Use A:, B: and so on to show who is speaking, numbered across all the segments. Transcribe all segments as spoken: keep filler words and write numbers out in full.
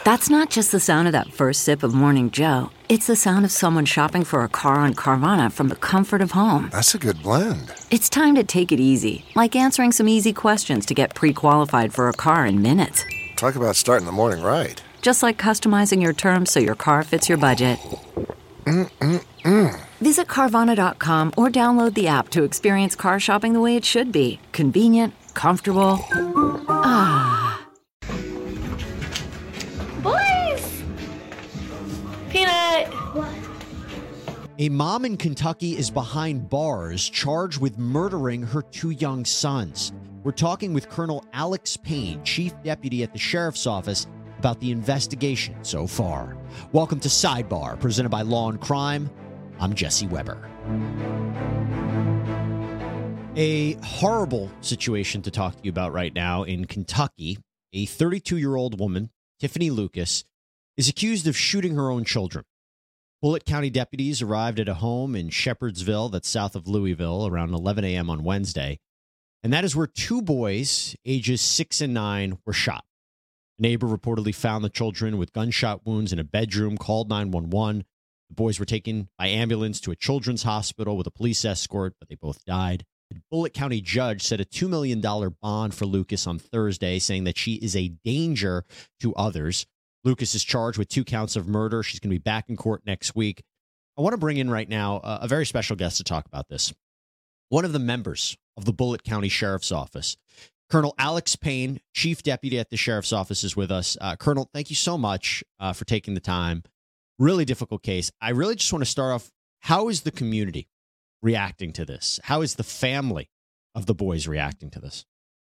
A: That's not just the sound of that first sip of Morning Joe. It's the sound of someone shopping for a car on Carvana from the comfort of home.
B: That's a good blend.
A: It's time to take it easy, like answering some easy questions to get pre-qualified for a car in minutes.
B: Talk about starting the morning right.
A: Just like customizing your terms so your car fits your budget.
B: Mm-mm-mm.
A: Visit Carvana dot com or download the app to experience car shopping the way it should be. Convenient, comfortable. Ah.
C: Boys! Peanut! What?
D: A mom in Kentucky is behind bars charged with murdering her two young sons. We're talking with Colonel Alex Payne, Chief Deputy at the Sheriff's Office, about the investigation so far. Welcome to Sidebar, presented by Law and Crime. I'm Jesse Weber. A horrible situation to talk to you about right now in Kentucky. A thirty-two-year-old woman, Tiffany Lucas, is accused of shooting her own children. Bullitt County deputies arrived at a home in Shepherdsville, that's south of Louisville, around eleven a.m. on Wednesday. And that is where two boys, ages six and nine, were shot. A neighbor reportedly found the children with gunshot wounds in a bedroom, called nine one one. The boys were taken by ambulance to a children's hospital with a police escort, but they both died. The Bullitt County judge set a two million dollars bond for Lucas on Thursday, saying that she is a danger to others. Lucas is charged with two counts of murder. She's going to be back in court next week. I want to bring in right now a, a very special guest to talk about this. One of the members of the Bullitt County Sheriff's Office, Colonel Alex Payne, Chief Deputy at the Sheriff's Office, is with us. Uh, Colonel, thank you so much uh, for taking the time. Really difficult case. I really just want to start off, how is the community reacting to this? How is the family of the boys reacting to this?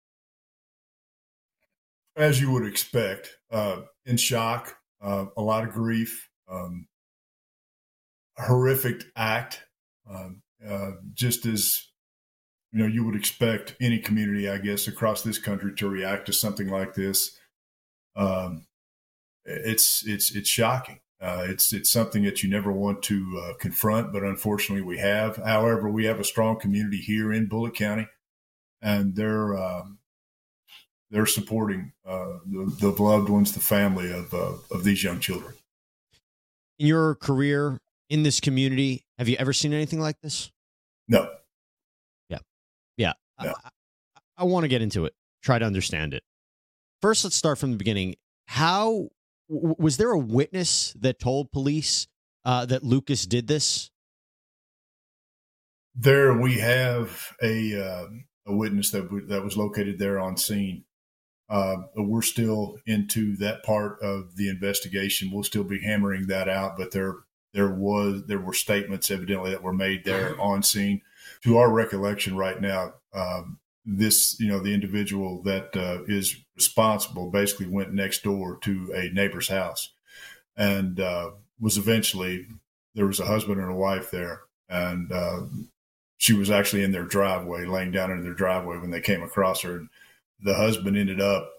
E: As you would expect, uh, in shock, uh, a lot of grief, um, horrific act, um, uh, just as you know, you would expect any community, I guess, across this country to react to something like this. Um, it's it's it's shocking. Uh, it's it's something that you never want to uh, confront, but unfortunately we have. However, we have a strong community here in Bullitt County, and they're um, they're supporting uh, the, the loved ones, the family of uh, of these young children.
D: In your career in this community, have you ever seen anything like this?
E: No.
D: Yeah, yeah.
E: No.
D: I, I, I want to get into it. Try to understand it. First, let's start from the beginning. How w- was there a witness that told police uh, that Lucas did this?
E: There, we have a uh, a witness that w- that was located there on scene. Uh, we're still into that part of the investigation. We'll still be hammering that out, but there there was there were statements evidently that were made there on scene. To our recollection, right now, um, this you know the individual that uh, is responsible basically went next door to a neighbor's house, and uh, was eventually there was a husband and a wife there, and uh, she was actually in their driveway, laying down in their driveway when they came across her. The husband ended up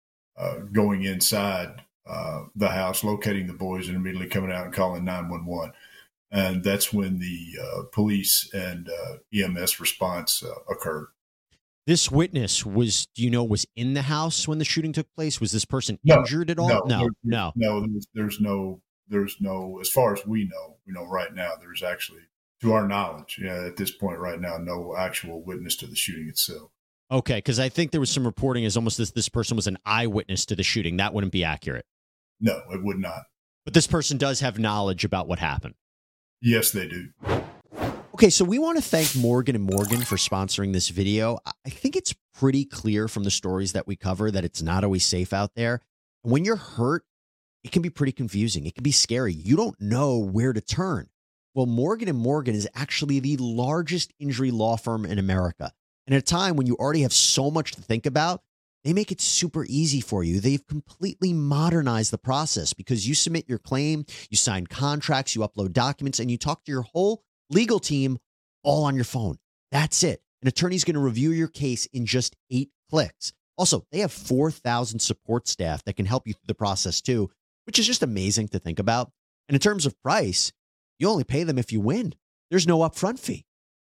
E: uh, going inside uh, the house, locating the boys, and immediately coming out and calling nine one one. And that's when the uh, police and uh, E M S response uh, occurred.
D: This witness was, do you know, was in the house when the shooting took place? Was this person
E: No,
D: injured at all?
E: No,
D: no,
E: there-
D: no.
E: no. There's, there's no, there's no. As far as we know, you know, right now, there's actually, to our knowledge, yeah, at this point, right now, no actual witness to the shooting itself.
D: Okay, because I think there was some reporting as almost this this person was an eyewitness to the shooting. That wouldn't be accurate.
E: No, it would not.
D: But this person does have knowledge about what happened.
E: Yes, they do.
D: Okay, so we want to thank Morgan and Morgan for sponsoring this video. I think it's pretty clear from the stories that we cover that it's not always safe out there. And when you're hurt, it can be pretty confusing. It can be scary. You don't know where to turn. Well, Morgan and Morgan is actually the largest injury law firm in America. And at a time when you already have so much to think about, they make it super easy for you. They've completely modernized the process because you submit your claim, you sign contracts, you upload documents, and you talk to your whole legal team all on your phone. That's it. An attorney's going to review your case in just eight clicks. Also, they have four thousand support staff that can help you through the process too, which is just amazing to think about. And in terms of price, you only pay them if you win. There's no upfront fee.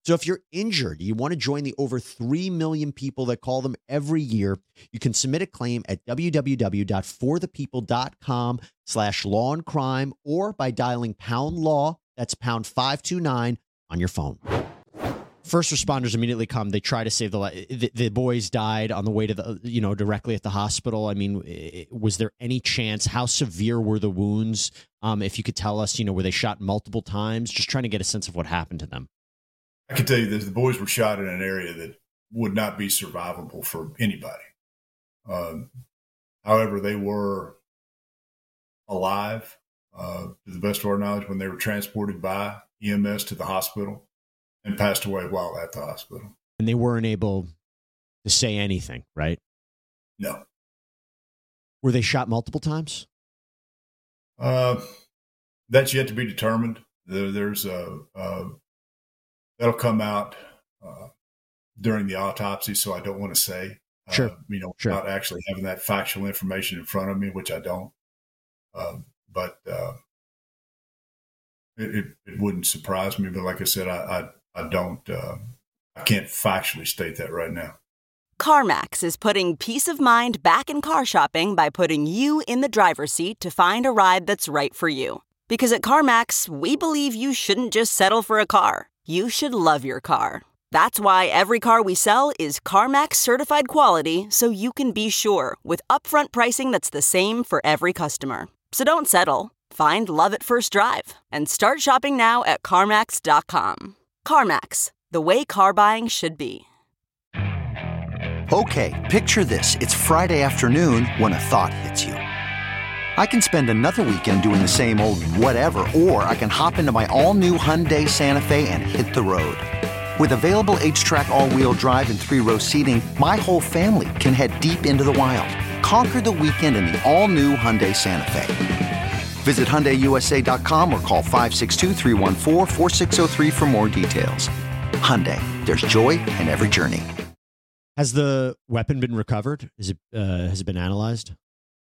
D: So if you're injured, you want to join the over three million people that call them every year, you can submit a claim at www.forthepeople.com slash law and crime or by dialing pound law, that's pound five two nine on your phone. First responders immediately come. They try to save the life. The, the boys died on the way to the, you know, directly at the hospital. I mean, was there any chance? How severe were the wounds? Um, if you could tell us, you know, were they shot multiple times? Just trying to get a sense of what happened to them.
E: I can tell you this, the boys were shot in an area that would not be survivable for anybody. Um, however, they were alive, uh, to the best of our knowledge, when they were transported by E M S to the hospital and passed away while at the hospital.
D: And they weren't able to say anything, right?
E: No.
D: Were they shot multiple times?
E: Uh, that's yet to be determined. There, there's a, a that'll come out uh, during the autopsy, so I don't want to say,
D: sure.
E: uh, you know,
D: sure.
E: without actually having that factual information in front of me, which I don't. Um, but uh, it, it, it wouldn't surprise me. But like I said, I I, I don't, uh, I can't factually state that right now.
C: CarMax is putting peace of mind back in car shopping by putting you in the driver's seat to find a ride that's right for you. Because at CarMax, we believe you shouldn't just settle for a car. You should love your car. That's why every car we sell is CarMax certified quality, so you can be sure with upfront pricing that's the same for every customer. So don't settle. Find love at first drive and start shopping now at CarMax dot com. CarMax, the way car buying should be.
F: Okay, picture this. It's Friday afternoon when a thought hits you. I can spend another weekend doing the same old whatever, or I can hop into my all-new Hyundai Santa Fe and hit the road. With available H-Track all-wheel drive and three-row seating, my whole family can head deep into the wild. Conquer the weekend in the all-new Hyundai Santa Fe. Visit Hyundai U S A dot com or call five six two, three one four, four six zero three for more details. Hyundai, there's joy in every journey.
D: Has the weapon been recovered? Is it uh, has it been analyzed?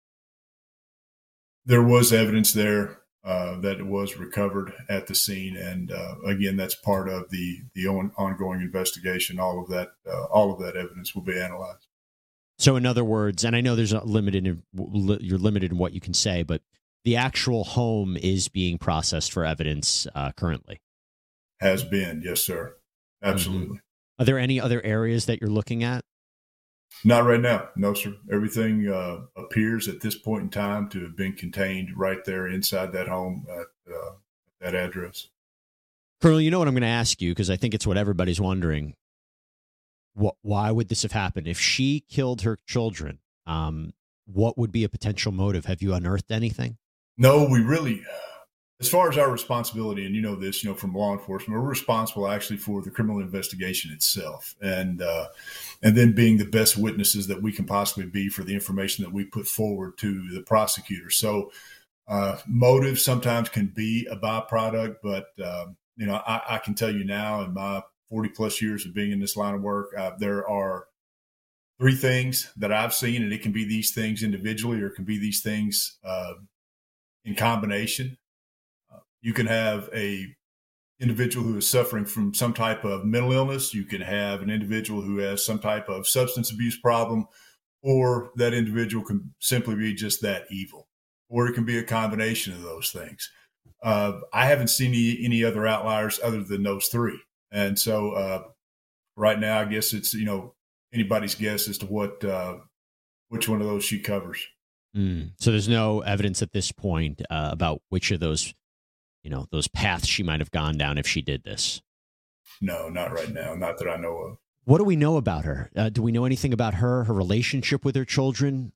E: There was evidence there uh, that it was recovered at the scene, and uh, again, that's part of the the on, ongoing investigation. All of that, uh, all of that evidence will be analyzed.
D: So, in other words, and I know there's a limited, you're limited in what you can say, but the actual home is being processed for evidence uh, currently.
E: Has been, yes, sir, absolutely.
D: Mm-hmm. Are there any other areas that you're looking at?
E: Not right now. No, sir. Everything uh, appears at this point in time to have been contained right there inside that home at uh, that address.
D: Colonel, you know what I'm going to ask you, because I think it's what everybody's wondering. What, why would this have happened? If she killed her children, um, what would be a potential motive? Have you unearthed anything?
E: No, we really, as far as our responsibility, and you know this, you know, from law enforcement, we're responsible actually for the criminal investigation itself, and uh, and then being the best witnesses that we can possibly be for the information that we put forward to the prosecutor. So uh, motive sometimes can be a byproduct, but uh, you know, I, I can tell you now in my forty plus years of being in this line of work, uh, there are three things that I've seen, and it can be these things individually, or it can be these things uh, in combination. You can have a individual who is suffering from some type of mental illness. You can have an individual who has some type of substance abuse problem, or that individual can simply be just that evil, or it can be a combination of those things. Uh, I haven't seen any, any other outliers other than those three. And so uh, right now, I guess it's, you know, anybody's guess as to what, uh, which one of those she covers.
D: Mm. So there's no evidence at this point uh, about which of those, you know, those paths she might have gone down if she did this.
E: No, not right now. Not that I know of.
D: What do we know about her? Uh, do we know anything about her, her relationship with her children?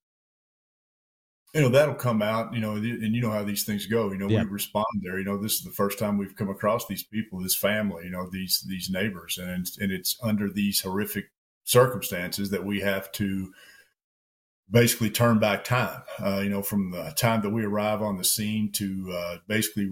E: You know, that'll come out, you know, and you know how these things go. You know,
D: yeah.
E: we respond there. You know, this is the first time we've come across these people, this family, you know, these these neighbors. And, and it's under these horrific circumstances that we have to basically turn back time, uh, you know, from the time that we arrive on the scene to uh, basically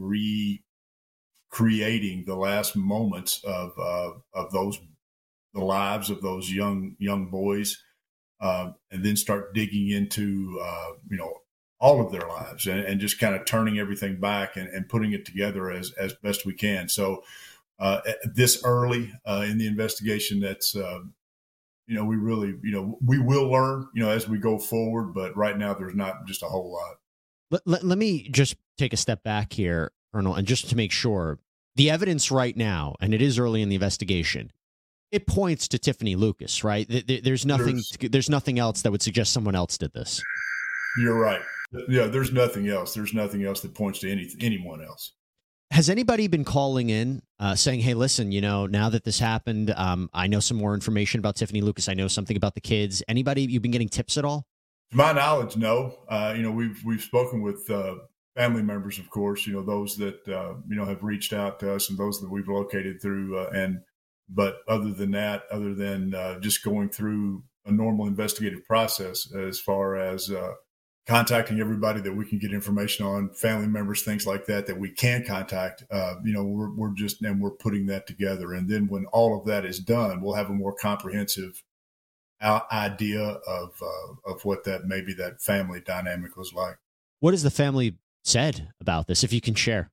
E: recreating the last moments of uh, of those the lives of those young young boys, uh, and then start digging into uh, you know all of their lives and, and just kind of turning everything back and, and putting it together as as best we can. So uh, this early uh, in the investigation, that's, uh, you know, we really, you know, we will learn, you know, as we go forward. But right now, there's not just a whole lot.
D: Let, let, let me just take a step back here, Colonel, and just to make sure the evidence right now, and it is early in the investigation, it points to Tiffany Lucas, right? There, there's nothing, there's, there's nothing else that would suggest someone else did this.
E: You're right. Yeah, there's nothing else. There's nothing else that points to any anyone else.
D: Has anybody been calling in uh, saying, hey, listen, you know, now that this happened, um, I know some more information about Tiffany Lucas. I know something about the kids. Anybody, you've been getting tips at all?
E: To my knowledge, no. Uh, you know, we've we've spoken with uh, family members, of course, you know, those that, uh, you know, have reached out to us and those that we've located through. Uh, and but other than that, other than uh, just going through a normal investigative process as far as uh, contacting everybody that we can get information on, family members, things like that, that we can contact, uh, you know, we're, we're just, and we're putting that together. And then when all of that is done, we'll have a more comprehensive idea of, uh, of what that, maybe that family dynamic was like.
D: What has the family said about this, if you can share?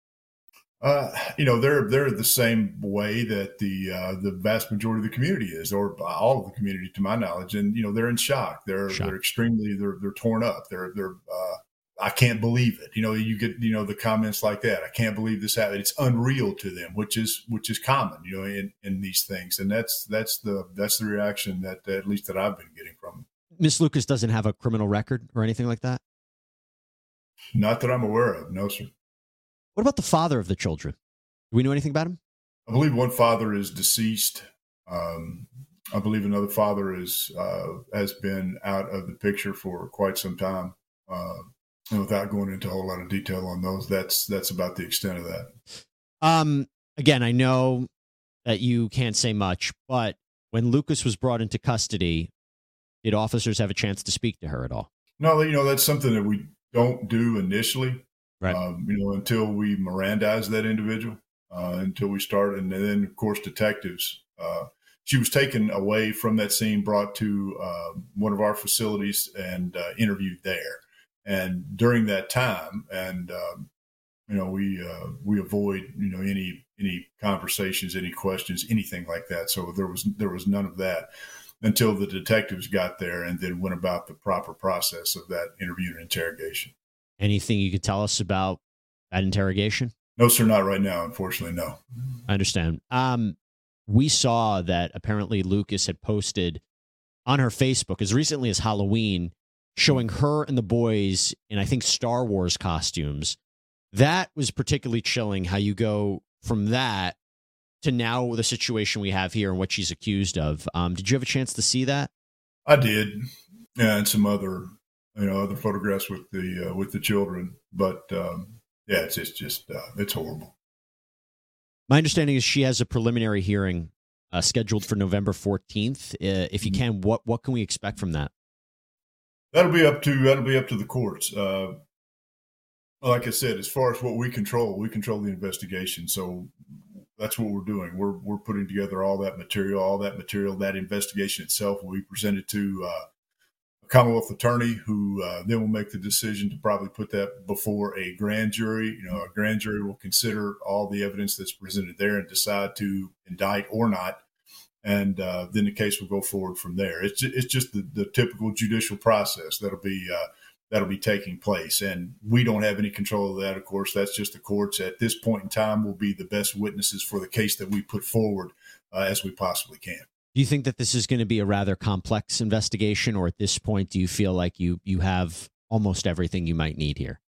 E: Uh, you know, they're they're the same way that the uh, the vast majority of the community is, or all of the community, to my knowledge. And you know, they're in shock. They're shock. they're extremely they're they're torn up. They're they're uh, I can't believe it. You know, you get you know the comments like that. I can't believe this happened. It's unreal to them, which is which is common, you know, in, in these things. And that's that's the that's the reaction that at least that I've been getting from them.
D: Miss Lucas doesn't have a criminal record or anything like that?
E: Not that I'm aware of. No, sir.
D: What about the father of the children? Do we know anything about him?
E: I believe one father is deceased. Um, I believe another father is uh, has been out of the picture for quite some time. Uh, and without going into a whole lot of detail on those, that's that's about the extent of that.
D: Um, again, I know that you can't say much, but when Lucas was brought into custody, did officers have a chance to speak to her at all?
E: No, you know, that's something that we don't do initially.
D: Right.
E: Um, you know, until we Mirandize that individual, uh, until we start. And then, of course, detectives. Uh, she was taken away from that scene, brought to uh, one of our facilities and uh, interviewed there. And during that time, and, um, you know, we uh, we avoid, you know, any any conversations, any questions, anything like that. So there was there was none of that until the detectives got there and then went about the proper process of that interview and interrogation.
D: Anything you could tell us about that interrogation?
E: No, sir, not right now. Unfortunately, no.
D: I understand. Um, we saw that apparently Lucas had posted on her Facebook as recently as Halloween, showing her and the boys in, I think, Star Wars costumes. That was particularly chilling, how you go from that to now the situation we have here and what she's accused of. Um, did you have a chance to see that?
E: I did, yeah, and some other, you know, other photographs with the uh, with the children. But um, yeah, it's just, just uh, it's horrible.
D: My understanding is she has a preliminary hearing uh, scheduled for November fourteenth. Uh, if you can, what what can we expect from that?
E: That'll be up to that'll be up to the courts. Uh, like I said, as far as what we control, we control the investigation. So that's what we're doing. We're we're putting together all that material, all that material, that investigation itself will be presented to uh, a Commonwealth attorney who uh, then will make the decision to probably put that before a grand jury. You know, a grand jury will consider all the evidence that's presented there and decide to indict or not. And uh, then the case will go forward from there. It's just, it's just the, the typical judicial process that'll be uh, that'll be taking place, and we don't have any control of that. Of course, that's just the courts. At this point in time, will be the best witnesses for the case that we put forward uh, as we possibly can.
D: Do you think that this is going to be a rather complex investigation, or at this point, do you feel like you you have almost everything you might need here?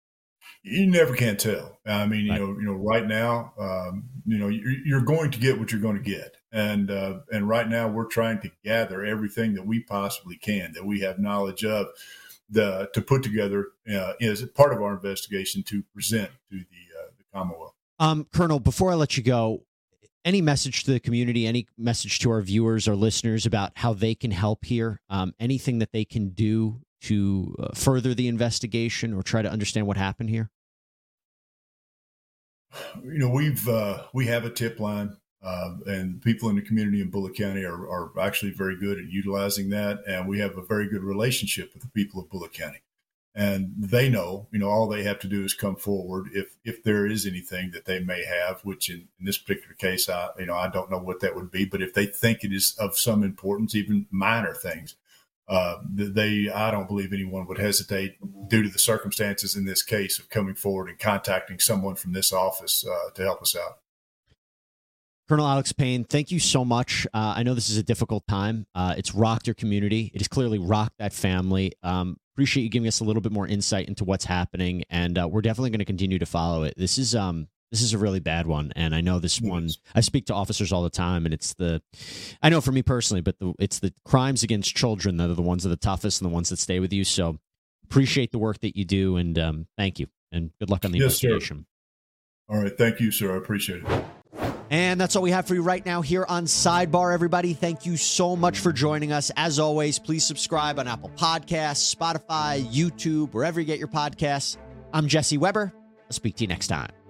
E: You never can tell. I mean, you
D: right.
E: know, you know, right now, um, you know, you're, you're going to get what you're going to get, and uh, and right now, we're trying to gather everything that we possibly can, that we have knowledge of, the to put together uh, as part of our investigation to present to the uh, the Commonwealth.
D: Um, Colonel, before I let you go, any message to the community, any message to our viewers or listeners about how they can help here? Um, anything that they can do to uh, further the investigation or try to understand what happened here?
E: You know, we've uh, we have a tip line, uh, and people in the community in Bullitt County are, are actually very good at utilizing that, and we have a very good relationship with the people of Bullitt County. And they know, you know, all they have to do is come forward if if there is anything that they may have, which in, in this particular case, I you know I don't know what that would be, but if they think it is of some importance, even minor things, uh, they I don't believe anyone would hesitate due to the circumstances in this case of coming forward and contacting someone from this office uh, to help us out.
D: Colonel Alex Payne, thank you so much. Uh, I know this is a difficult time. Uh, it's rocked your community. It has clearly rocked that family. Um, appreciate you giving us a little bit more insight into what's happening, and uh, we're definitely going to continue to follow it. This is um, this is a really bad one, and I know this one. I speak to officers all the time, and it's the, I know for me personally, but the, it's the crimes against children that are the ones that are the toughest and the ones that stay with you. So appreciate the work that you do, and um, thank you, and good luck on the
E: Yes,
D: investigation.
E: Sir. All right, thank you, sir. I appreciate it.
D: And that's all we have for you right now here on Sidebar, everybody. Thank you so much for joining us. As always, please subscribe on Apple Podcasts, Spotify, YouTube, wherever you get your podcasts. I'm Jesse Weber. I'll speak to you next time.